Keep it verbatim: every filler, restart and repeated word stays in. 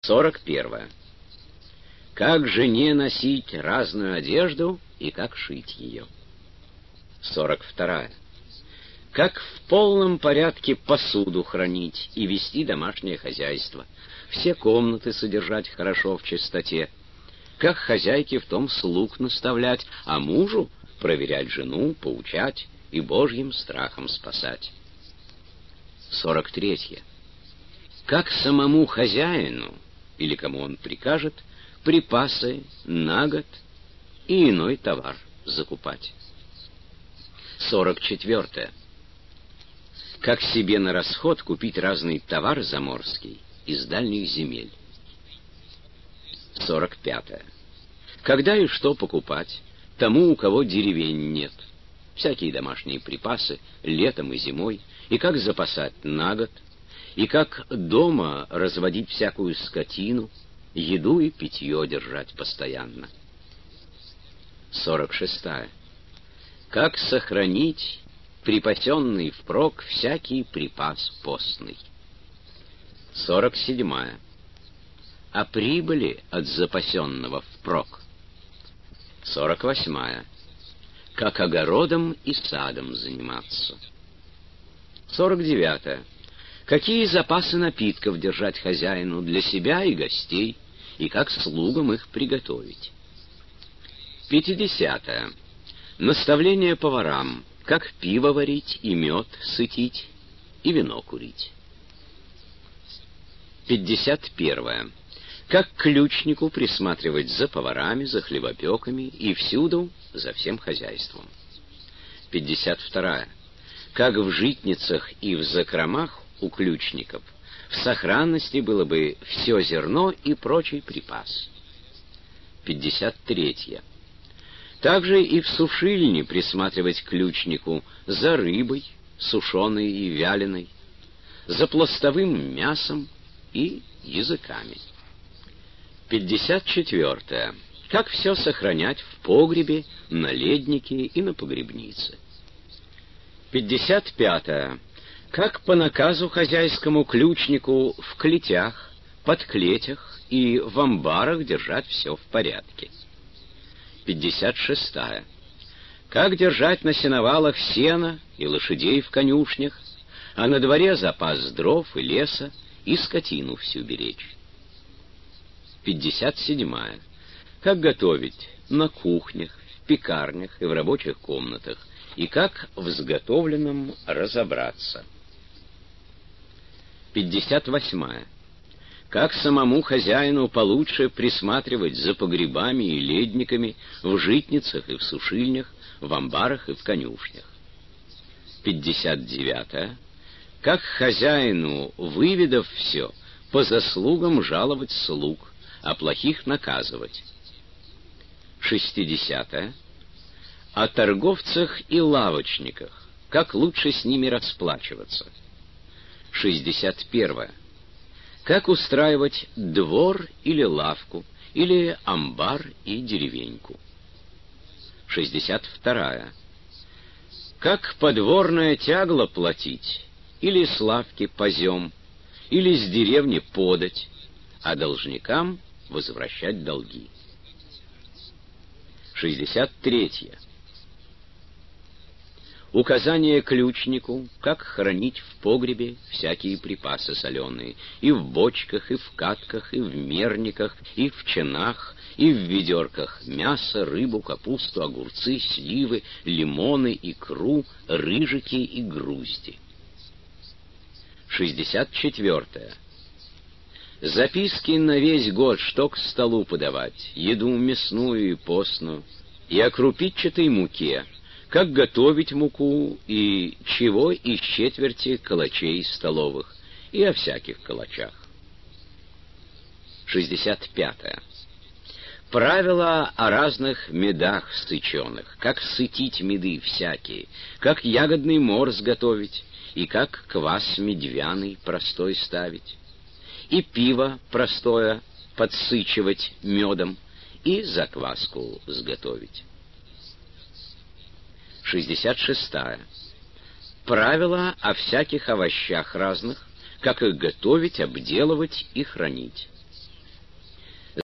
сорок первое. Как жене носить разную одежду и как шить ее. сорок второе. Как в полном порядке посуду хранить и вести домашнее хозяйство, все комнаты содержать хорошо в чистоте, как хозяйке в том слуг наставлять, а мужу проверять жену, поучать и Божьим страхом спасать. сорок третье. Как самому хозяину, или кому он прикажет, припасы на год и иной товар закупать. сорок четвертое. Как себе на расход купить разный товар заморский из дальних земель. сорок пятое. Когда и что покупать тому, у кого деревень нет, всякие домашние припасы летом и зимой, и как запасать на год, и как дома разводить всякую скотину, еду и питье держать постоянно. сорок шестое. Как сохранить припасенный впрок всякий припас постный. сорок седьмое. О прибыли от запасенного впрок. сорок восьмое. Как огородом и садом заниматься. сорок девятое. Какие запасы напитков держать хозяину для себя и гостей, и как слугам их приготовить. пятидесятое. Наставление поварам, как пиво варить и мед сытить, и вино курить. пятьдесят первое. Как ключнику присматривать за поварами, за хлебопеками и всюду за всем хозяйством. пятьдесят второе. Как в житницах и в закромах у ключников в сохранности было бы все зерно и прочий припас. пятьдесят третье. Также и в сушильне присматривать ключнику за рыбой, сушеной и вяленой, за пластовым мясом и языками. пятьдесят четвертое. Как все сохранять в погребе, на леднике и на погребнице. пятьдесят пятое. Как по наказу хозяйскому ключнику в клетях, под клетях и в амбарах держать все в порядке. пятьдесят шестое. Как держать на сеновалах сено и лошадей в конюшнях, а на дворе запас дров и леса, и скотину всю беречь. пятьдесят седьмое. Как готовить на кухнях, в пекарнях и в рабочих комнатах, и как в сготовленном разобраться. пятьдесят восьмое. Как самому хозяину получше присматривать за погребами и ледниками в житницах и в сушильнях, в амбарах и в конюшнях. пятьдесят девятое. Как хозяину, выведав все, по заслугам жаловать слуг, а плохих наказывать. шестидесятое. О торговцах и лавочниках, как лучше с ними расплачиваться. шестьдесят первое. Как устраивать двор или лавку, или амбар и деревеньку. шестьдесят второе. Как подворное тягло платить, или с лавки позем, или с деревни подать, а должникам возвращать долги. шестьдесят третье. Указание ключнику, как хранить в погребе всякие припасы соленые, и в бочках, и в катках, и в мерниках, и в чинах, и в ведерках мясо, рыбу, капусту, огурцы, сливы, лимоны, икру, рыжики и грузди. шестьдесят четвертое. Записки на весь год, что к столу подавать, еду мясную и постную, и о крупичатой муке, как готовить муку и чего из четверти калачей столовых, и о всяких калачах. шестьдесят пятое. Правила о разных медах сыченых, как сытить меды всякие, как ягодный морс готовить, и как квас медвяный простой ставить, и пиво простое подсычивать медом, и закваску сготовить. шестьдесят шестое. Правила о всяких овощах разных, как их готовить, обделывать и хранить.